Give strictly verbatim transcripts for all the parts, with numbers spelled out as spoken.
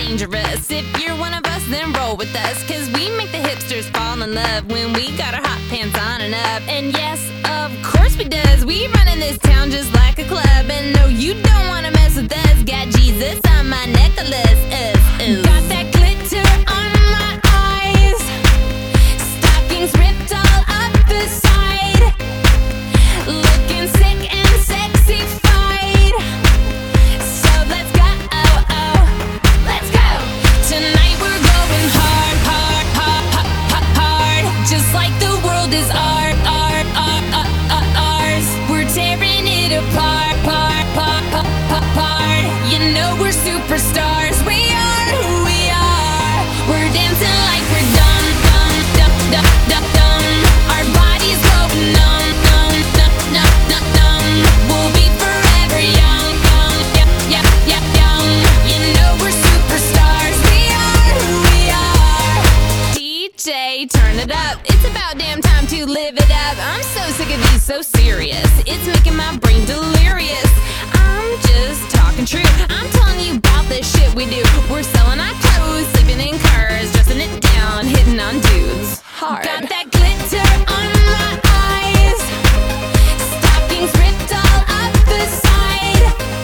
dangerous. If you're one of us, then roll with us, cause we make the hipsters fall in love when we got our hot pants on and up. And yes, of course we does. We run in this town just like a club. And no, you don't wanna mess with us. Got Jesus on my necklace. Uh, uh. Got that glitter on my eyes. Stockings ripped all up the side. Looking sick and sexified. So let's go, oh, oh, let's go. Tonight we're going hard, hard, hard, hard, hard. Just like the world is art, art, art, art, art, ours. We're tearing it apart, part, part, part, part, part. You know we're superstars. We are who we are. We're dancing like we're dumb, dumb, dumb, dumb, dumb, dumb. Our bodies go numb, numb, numb, numb, numb, numb. We'll be forever young, young, yeah, yeah, yeah, young. You know we're superstars. We are who we are. D J, turn it up. It's about damn time to live it up. I'm so sick of these so serious. It's making my brain delirious. I'm just talking true. I'm telling you about this shit we do. We're selling our clothes, sleeping in cars, dressing it down, hitting on dudes hard. Got that glitter on my eyes. Stockings ripped all up the side.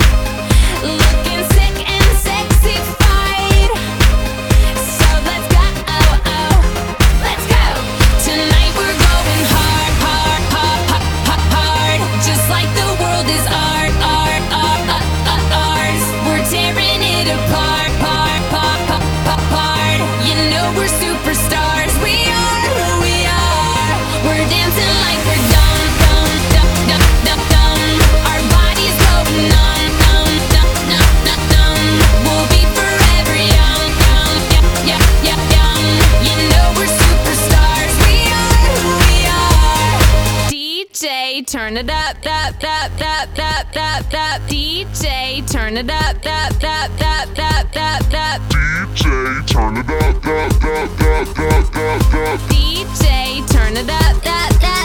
Looking sick and sexified. So let's go, oh, oh, let's go. Tonight we're going hard, hard, hard, hard, hard, hard. Just like the world is art, art, art, art, art, ours. We're tearing it apart, part, part, part, part, part. You know we're superstars. We are who we are. We're dancing like we're dumb, dumb, dumb, dumb, dumb, dumb. Our bodies go numb, numb, numb, numb, numb, numb. We'll be forever young, young, yeah, yeah, yeah, young. You know we're superstars. We are who we are. D J, turn it up, up, up, up, up, up, up. D J, turn it up, up, up, up, up, up, up. D J, turn it up, up, up, up, up, up, up. D J, turn it up, up, up.